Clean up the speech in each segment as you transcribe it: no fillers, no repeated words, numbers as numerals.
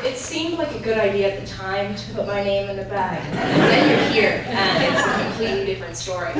it seemed like a good idea at the time to put my name in the bag. And then you're here, and it's a completely different story.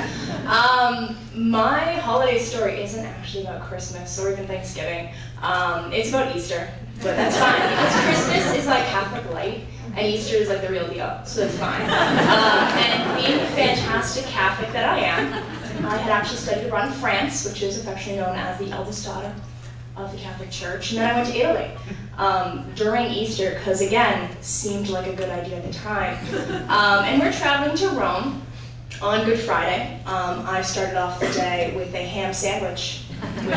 My holiday story isn't actually about Christmas or even Thanksgiving. It's about Easter, but that's fine, because Christmas is like Catholic light, and Easter is like the real deal, so that's fine. And being the fantastic Catholic that I am, I had actually studied abroad in France, which is affectionately known as the eldest daughter of the Catholic Church, and then I went to Italy during Easter, because again, seemed like a good idea at the time. And we're traveling to Rome on Good Friday. I started off the day with a ham sandwich, which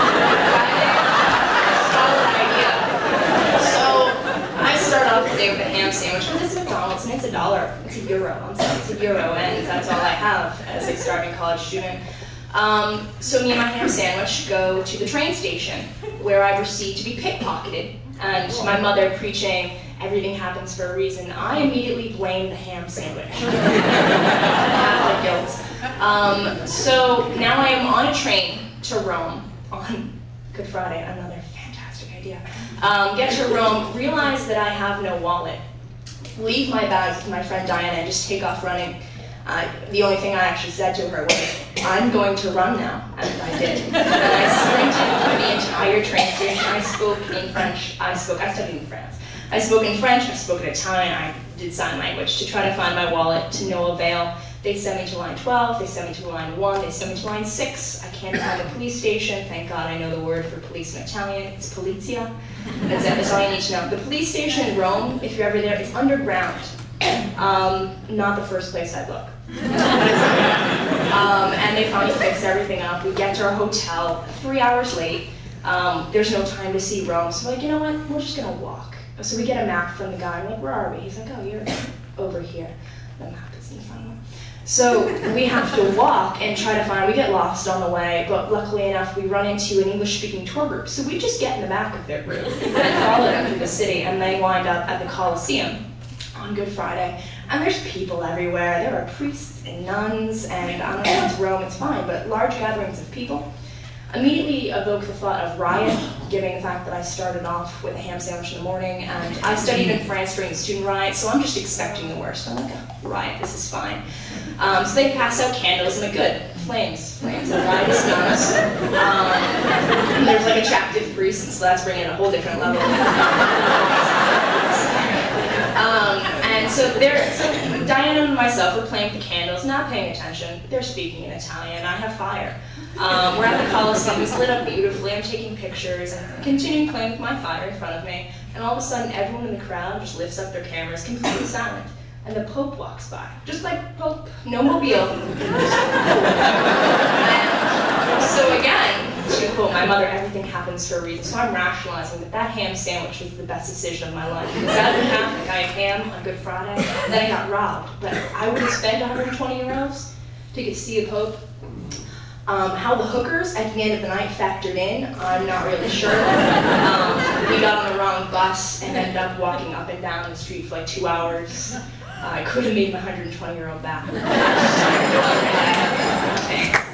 solid idea. So I start off the day with a ham sandwich, because it's McDonald's and it's $1. It's €1. I'm sorry, it's €1, and that's all I have as a starving college student. So me and my ham sandwich go to the train station, where I proceed to be pickpocketed, and my mother preaching, everything happens for a reason, I immediately blame the ham sandwich. Catholic guilt. So now I am on a train to Rome on Good Friday, another fantastic idea. Get to Rome, realize that I have no wallet, leave my bag with my friend Diana, and just take off running. The only thing I actually said to her was, I'm going to run now, and I did. And I sprinted through the entire train station. I spoke in French. I studied in France. I spoke in French, I spoke in Italian, I did sign language to try to find my wallet, to no avail. They sent me to line 12, they sent me to line 1, they sent me to line 6. I can't find a police station. Thank God I know the word for police in Italian. It's polizia. That's it, that's all you need to know. The police station in Rome, if you're ever there, is underground. Not the first place I'd look. And they finally fix everything up. We get to our hotel 3 hours late. There's no time to see Rome, so we're like, you know what, we're just gonna walk. So we get a map from the guy, I'm like, where are we? He's like, oh, you're over here. The map is in front of him. So we have to walk and try to find, we get lost on the way, but luckily enough, we run into an English-speaking tour group. So we just get in the back of their group and follow them through the city, and they wind up at the Colosseum on Good Friday. And there's people everywhere. There are priests and nuns, and I don't know if it's Rome, it's fine, but large gatherings of people immediately evoke the thought of riot, given the fact that I started off with a ham sandwich in the morning, and I studied in France during the student riot, so I'm just expecting the worst. I'm like, oh, riot, this is fine. So they pass out candles, and good, flames, and riot is nuns. And there's like attractive priests, so that's bringing it a whole different level. And so Diana and myself are playing with the candles, not paying attention. They're speaking in Italian. I have fire. We're at the Colosseum. It's lit up beautifully. I'm taking pictures and continuing playing with my fire in front of me. And all of a sudden, everyone in the crowd just lifts up their cameras, completely silent. And the Pope walks by, just like Pope, no mobile. And so again, to quote my mother, everything happens for a reason. So I'm rationalizing that that ham sandwich was the best decision of my life. Because as a Catholic, I had ham on Good Friday, and then I got robbed. But I wouldn't spend 120 euros to get to see a Pope. How the hookers at the end of the night factored in, I'm not really sure. We got on the wrong bus and ended up walking up and down the street for like 2 hours. I could have made my 120 euro back. Thanks.